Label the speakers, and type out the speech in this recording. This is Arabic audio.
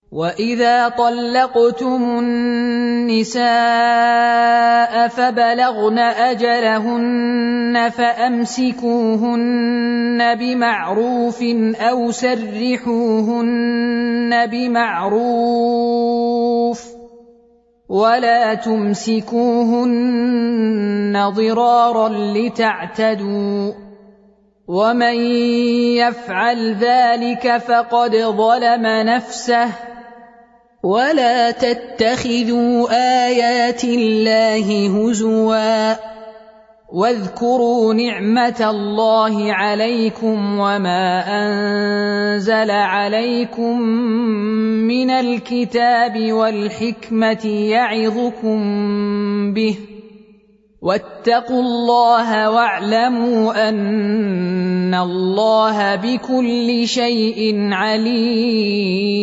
Speaker 1: وَإِذَا طَلَّقْتُمُ النِّسَاءَ فَبَلَغْنَ أَجَلَهُنَّ فَأَمْسِكُوهُنَّ بِمَعْرُوفٍ أَوْ سَرِّحُوهُنَّ بِمَعْرُوفٍ وَلَا تُمْسِكُوهُنَّ ضِرَارًا لِتَعْتَدُوا ۚ وَمَن يَفْعَلْ ذَلِكَ فَقَدْ ظَلَمَ نَفْسَهُ ۚ وَلَا تَتَّخِذُوا آيَاتِ اللَّهِ هُزُوًا ۚ وَاذْكُرُوا نِعْمَةَ اللَّهِ عَلَيْكُمْ وَمَا أَنزَلَ عَلَيْكُم مِّنَ الْكِتَابِ وَالْحِكْمَةِ يَعِظُكُم بِهِ ۚ وَاتَّقُوا اللَّهَ وَاعْلَمُوا أَنَّ اللَّهَ بِكُلِّ شَيْءٍ عَلِيمٌ.